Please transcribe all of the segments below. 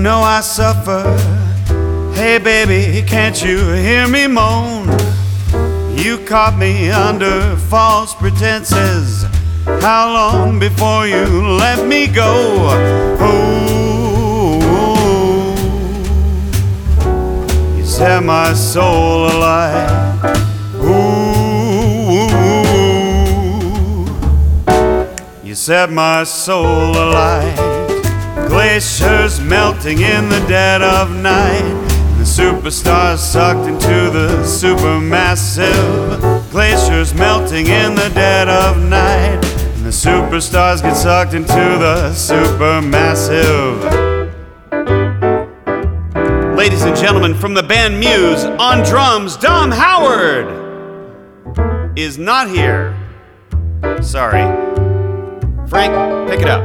know I suffer. Hey baby, can't you hear me moan? You caught me under false pretenses. How long before you let me go? Oh, you set my soul alight. Ooh, you set my soul alight. Glaciers melting in the dead of night. The superstars sucked into the supermassive. Glaciers melting in the dead of night. And the superstars get sucked into the supermassive. Ladies and gentlemen, from the band Muse, on drums, Dom Howard is not here. Sorry. Frank, pick it up.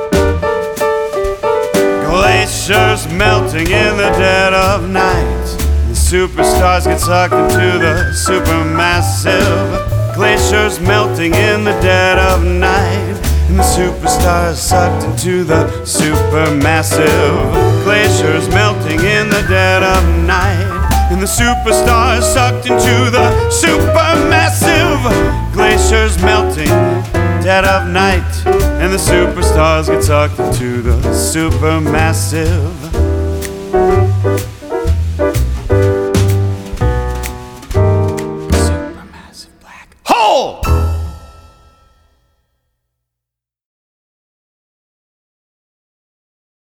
Glaciers melting in the dead of night. The superstars get sucked into the supermassive. Glaciers melting in the dead of night. And the superstars sucked into the supermassive. Glaciers melting in the dead of night. And the superstars sucked into the supermassive. Glaciers melting dead of night. And the superstars get sucked into the supermassive.